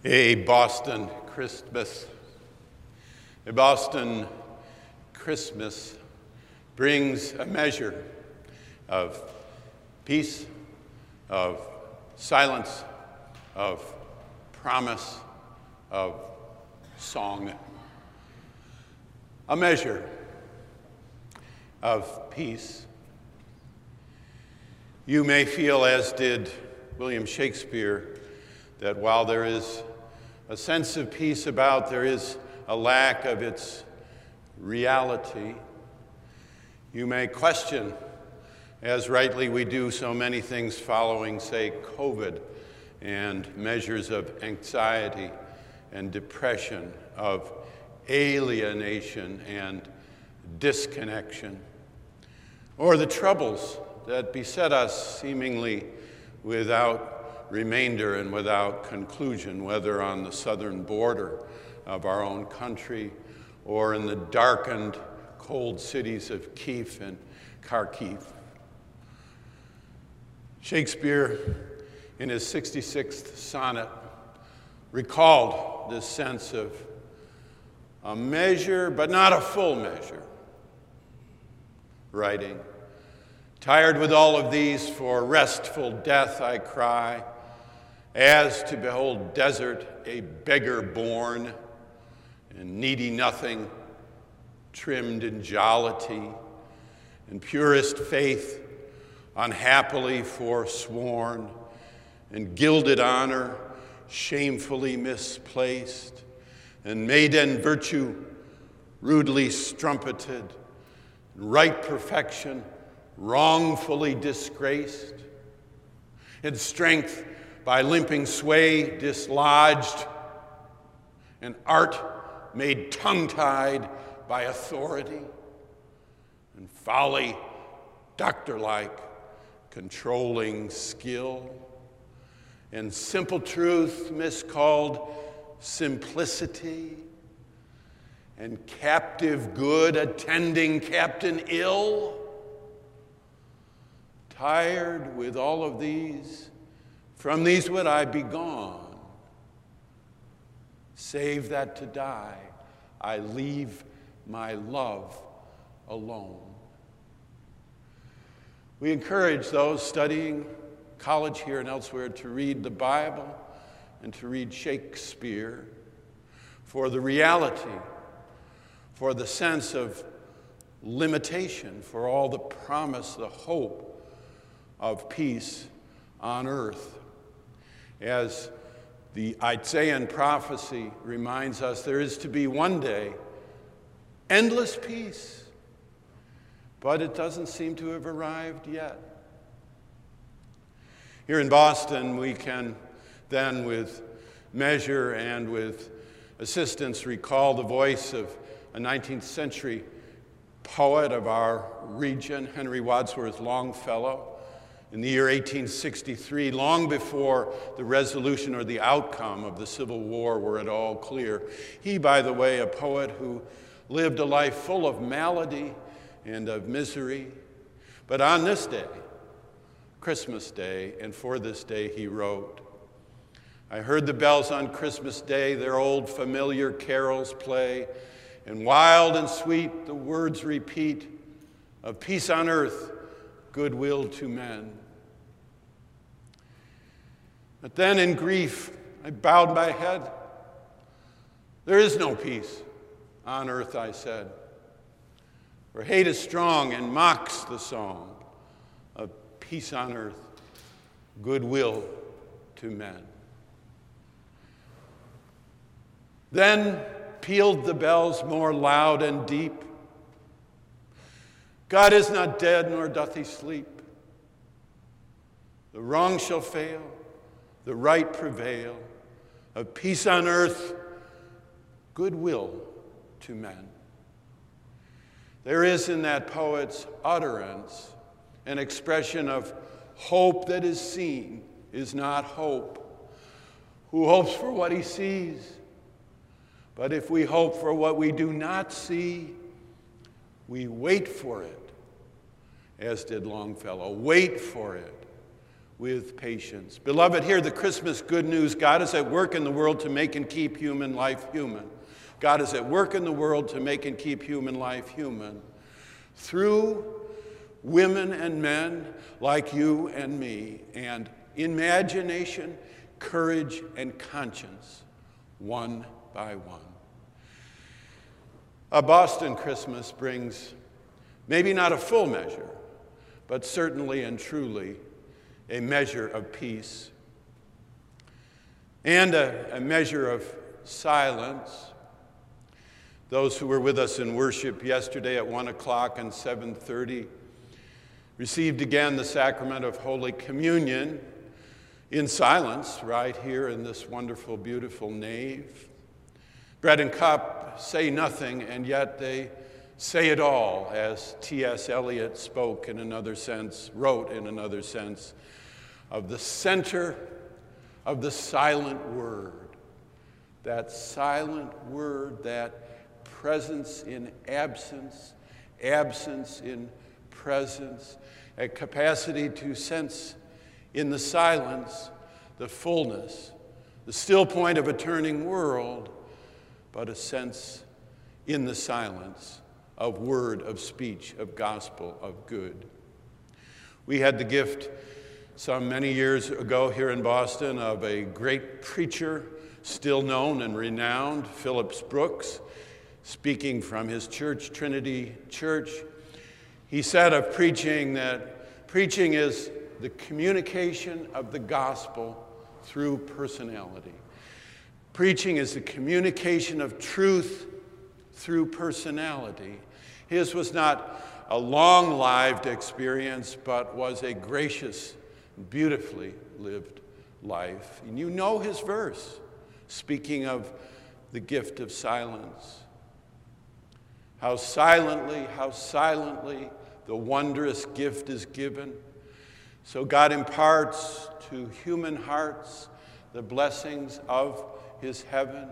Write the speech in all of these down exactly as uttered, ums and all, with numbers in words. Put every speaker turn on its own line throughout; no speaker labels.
A Boston Christmas. A Boston Christmas brings a measure of peace, of silence, of promise, of song. A measure of peace. You may feel, as did William Shakespeare, that while there is a sense of peace about, there is a lack of its reality. You may question, as rightly we do so many things following, say, COVID, and measures of anxiety and depression, of alienation and disconnection, or the troubles that beset us seemingly without remainder and without conclusion, whether on the southern border of our own country or in the darkened, cold cities of Kiev and Kharkiv. Shakespeare, in his sixty-sixth sonnet, recalled this sense of a measure, but not a full measure, writing, "Tired with all of these, for restful death I cry, as to behold desert a beggar born, and needy nothing, trimmed in jollity, and purest faith unhappily forsworn, and gilded honor shamefully misplaced, and maiden virtue rudely strumpeted, and right perfection wrongfully disgraced, and strength by limping sway dislodged, and art made tongue-tied by authority, and folly, doctor-like, controlling skill, and simple truth miscalled simplicity, and captive good attending captain ill. Tired with all of these, from these would I be gone. Save that to die, I leave my love alone." We encourage those studying college here and elsewhere to read the Bible and to read Shakespeare for the reality, for the sense of limitation, for all the promise, the hope of peace on earth. As the Isaiah prophecy reminds us, there is to be one day endless peace, but it doesn't seem to have arrived yet. Here in Boston, we can then, with measure and with assistance, recall the voice of a nineteenth century poet of our region, Henry Wadsworth Longfellow, in the year eighteen sixty-three, long before the resolution or the outcome of the Civil War were at all clear. He, by the way, a poet who lived a life full of malady and of misery. But on this day, Christmas Day, and for this day he wrote, "I heard the bells on Christmas Day their old familiar carols play, and wild and sweet the words repeat of peace on earth, goodwill to men. But then in grief I bowed my head. There is no peace on earth, I said, for hate is strong and mocks the song of peace on earth, goodwill to men." Then pealed the bells more loud and deep. God is not dead, nor doth he sleep. The wrong shall fail, the right prevail, of peace on earth, goodwill to men. There is in that poet's utterance an expression of hope that is seen is not hope. Who hopes for what he sees? But if we hope for what we do not see, we wait for it, as did Longfellow. Wait for it with patience. Beloved, hear the Christmas good news. God is at work in the world to make and keep human life human. God is at work in the world to make and keep human life human through women and men like you and me, and imagination, courage, and conscience, one by one. A Boston Christmas brings maybe not a full measure, but certainly and truly a measure of peace and a, a measure of silence. Those who were with us in worship yesterday at one o'clock and seven thirty received again the sacrament of Holy Communion in silence right here in this wonderful, beautiful nave. Bread and cup say nothing, and yet they say it all, as T S Eliot spoke in another sense, wrote in another sense, of the center of the silent word. That silent word, that presence in absence, absence in presence, a capacity to sense in the silence the fullness, the still point of a turning world, but a sense in the silence of word, of speech, of gospel, of good. We had the gift some many years ago here in Boston of a great preacher, still known and renowned, Phillips Brooks, speaking from his church, Trinity Church. He said of preaching that preaching is the communication of the gospel through personality. Preaching is the communication of truth through personality. His was not a long-lived experience, but was a gracious, beautifully lived life. And you know his verse, speaking of the gift of silence. How silently, how silently the wondrous gift is given. So God imparts to human hearts the blessings of his heaven.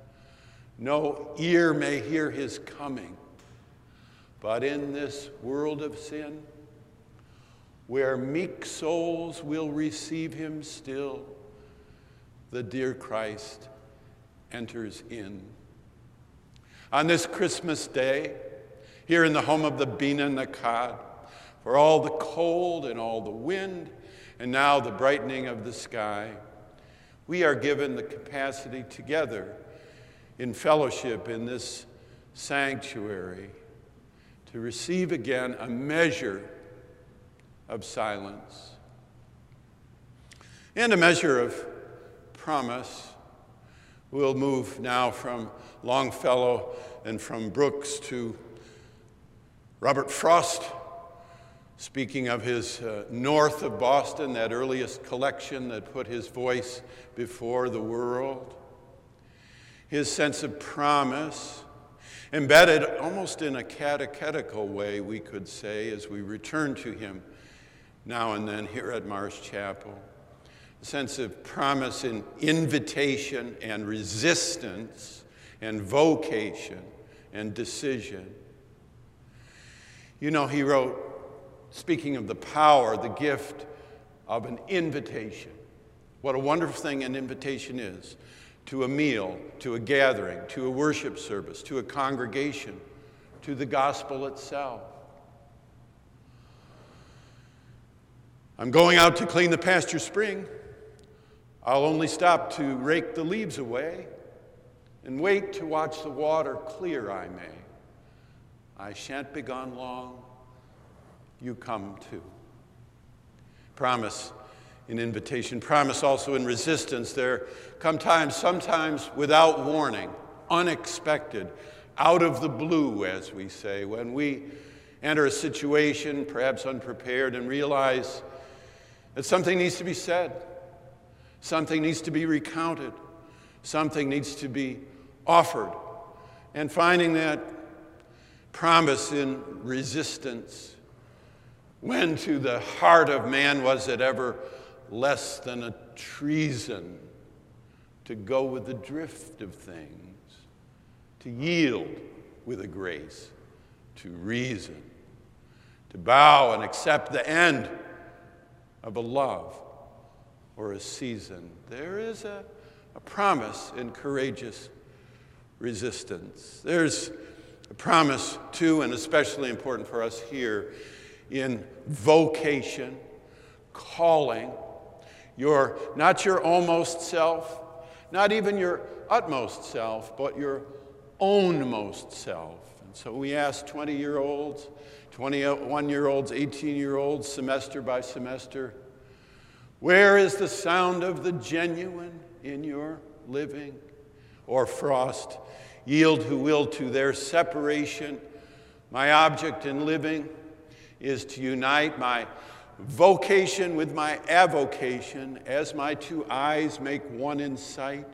No ear may hear his coming, but in this world of sin, where meek souls will receive him still, the dear Christ enters in. On this Christmas day, here in the home of the Bina Nakad, for all the cold and all the wind, and now the brightening of the sky, we are given the capacity together in fellowship in this sanctuary to receive again a measure of silence and a measure of promise. We'll move now from Longfellow and from Brooks to Robert Frost, speaking of his uh, North of Boston, that earliest collection that put his voice before the world. His sense of promise, embedded almost in a catechetical way, we could say, as we return to him now and then here at Marsh Chapel. A sense of promise in invitation and resistance and vocation and decision. You know, he wrote, speaking of the power, the gift of an invitation. What a wonderful thing an invitation is. To a meal, to a gathering, to a worship service, to a congregation, to the gospel itself. I'm going out to clean the pasture spring. I'll only stop to rake the leaves away and wait to watch the water clear I may. I shan't be gone long. You come too. Promise in invitation, promise also in resistance. There come times, sometimes without warning, unexpected, out of the blue, as we say, when we enter a situation, perhaps unprepared, and realize that something needs to be said, something needs to be recounted, something needs to be offered. And finding that promise in resistance, when to the heart of man was it ever less than a treason to go with the drift of things, to yield with a grace, to reason, to bow and accept the end of a love or a season. There is a, a promise in courageous resistance. There's a promise, too, and especially important for us here, in vocation, calling, your, not your almost self, not even your utmost self, but your ownmost self. And so we ask twenty-year-olds, twenty-one-year-olds, eighteen-year-olds, semester by semester, where is the sound of the genuine in your living? Or Frost, yield who will to their separation. My object in living is to unite my vocation with my avocation, as my two eyes make one in sight.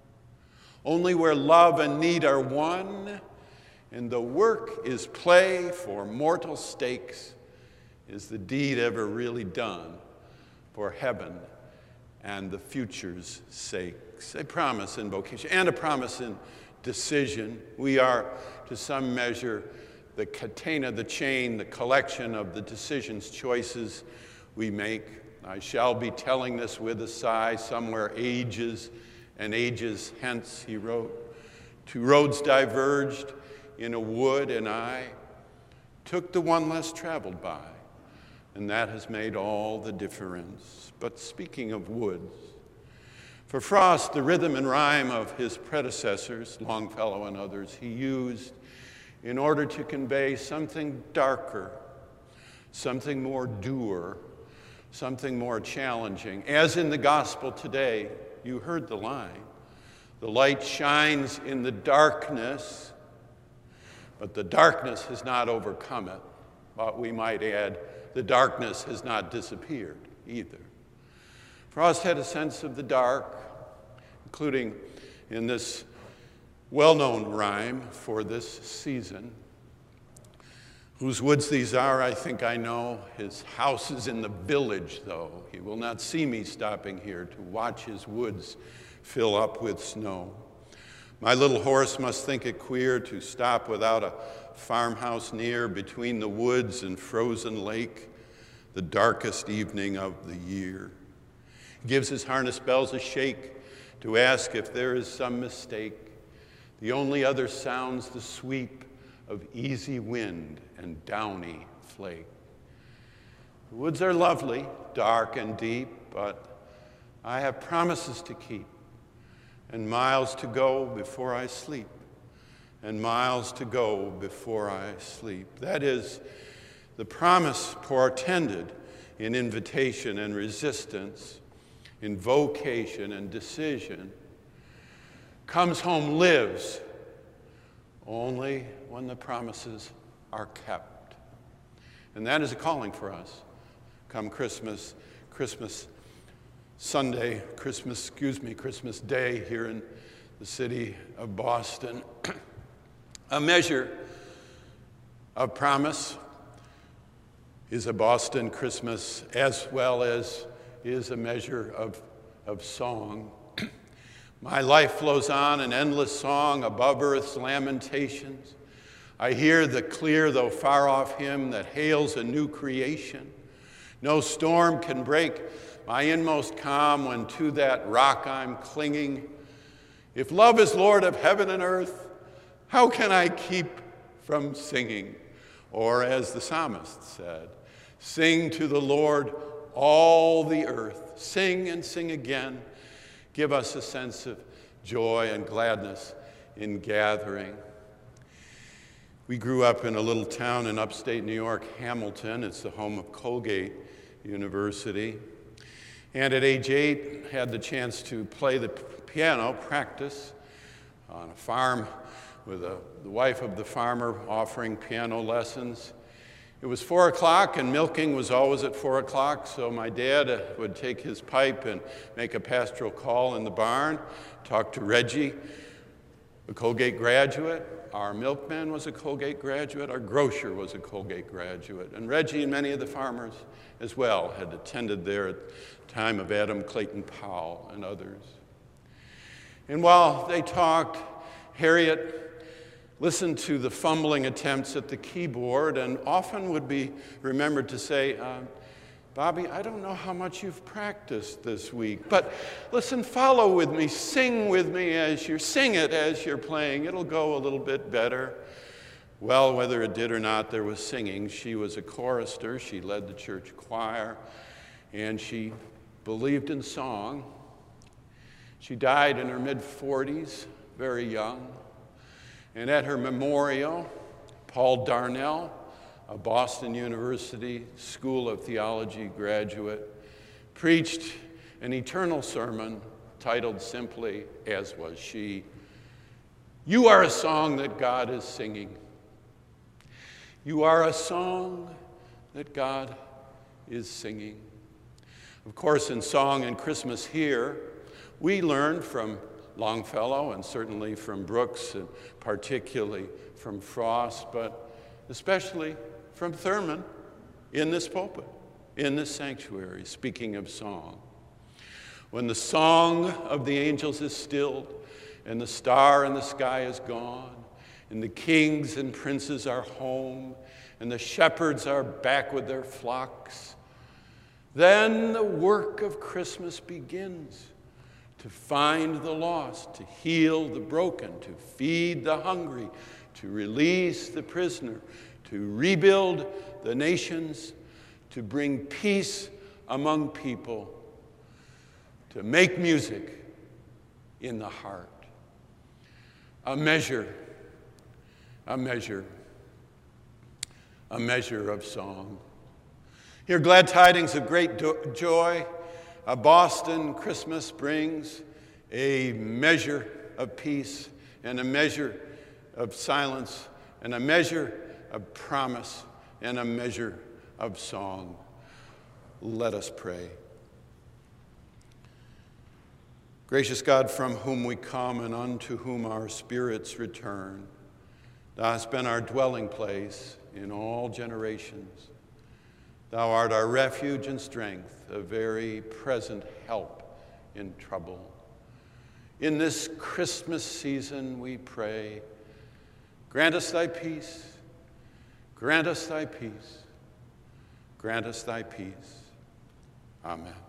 Only where love and need are one, and the work is play for mortal stakes, is the deed ever really done for heaven and the future's sakes. A promise in vocation and a promise in decision. We are, to some measure, the catena, the chain, the collection of the decisions, choices we make. I shall be telling this with a sigh, somewhere ages and ages hence, he wrote. Two roads diverged in a wood, and I took the one less traveled by, and that has made all the difference. But speaking of woods, for Frost, the rhythm and rhyme of his predecessors, Longfellow and others, he used in order to convey something darker, something more dour, something more challenging. As in the gospel today, you heard the line, the light shines in the darkness, but the darkness has not overcome it. But we might add, the darkness has not disappeared either. Frost had a sense of the dark, including in this well-known rhyme for this season. Whose woods these are, I think I know. His house is in the village, though. He will not see me stopping here to watch his woods fill up with snow. My little horse must think it queer to stop without a farmhouse near, between the woods and frozen lake, the darkest evening of the year. He gives his harness bells a shake to ask if there is some mistake. The only other sound's the sweep of easy wind and downy flake. The woods are lovely, dark and deep, but I have promises to keep, and miles to go before I sleep, and miles to go before I sleep. That is, the promise portended in invitation and resistance, in vocation and decision, comes home, lives, only when the promises are kept. And that is a calling for us. Come Christmas, Christmas Sunday, Christmas, excuse me, Christmas Day here in the city of Boston. A measure of promise is a Boston Christmas, as well as is a measure of, of song. My life flows on, an endless song above earth's lamentations. I hear the clear, though far-off hymn that hails a new creation. No storm can break my inmost calm when to that rock I'm clinging. If love is Lord of heaven and earth, how can I keep from singing? Or as the psalmist said, sing to the Lord all the earth. Sing and sing again. Give us a sense of joy and gladness in gathering. We grew up in a little town in upstate New York, Hamilton. It's the home of Colgate University. And at age eight, had the chance to play the piano, practice on a farm with a, the wife of the farmer offering piano lessons. It was four o'clock, and milking was always at four o'clock, so my dad uh, would take his pipe and make a pastoral call in the barn, talk to Reggie, a Colgate graduate. Our milkman was a Colgate graduate. Our grocer was a Colgate graduate. And Reggie and many of the farmers as well had attended there at the time of Adam Clayton Powell and others. And while they talked, Harriet listened to the fumbling attempts at the keyboard and often would be remembered to say, uh, Bobby, I don't know how much you've practiced this week, but listen, follow with me, sing with me as you're, sing it as you're playing. It'll go a little bit better. Well, whether it did or not, there was singing. She was a chorister. She led the church choir, and she believed in song. She died in her mid forties, very young. And at her memorial, Paul Darnell, a Boston University School of Theology graduate, preached an eternal sermon titled simply, as was she, "You are a song that God is singing. You are a song that God is singing." Of course, in Song and Christmas Here, we learned from Longfellow and certainly from Brooks and particularly from Frost, but especially from Thurman in this pulpit, in this sanctuary, speaking of song. When the song of the angels is stilled and the star in the sky is gone and the kings and princes are home and the shepherds are back with their flocks, then the work of Christmas begins. To find the lost, to heal the broken, to feed the hungry, to release the prisoner, to rebuild the nations, to bring peace among people, to make music in the heart. A measure, a measure, a measure of song. Hear glad tidings of great do- joy. A Boston Christmas brings a measure of peace and a measure of silence and a measure of promise and a measure of song. Let us pray. Gracious God, from whom we come and unto whom our spirits return, thou hast been our dwelling place in all generations. Thou art our refuge and strength, a very present help in trouble. In this Christmas season, we pray, grant us thy peace, grant us thy peace, grant us thy peace. Amen.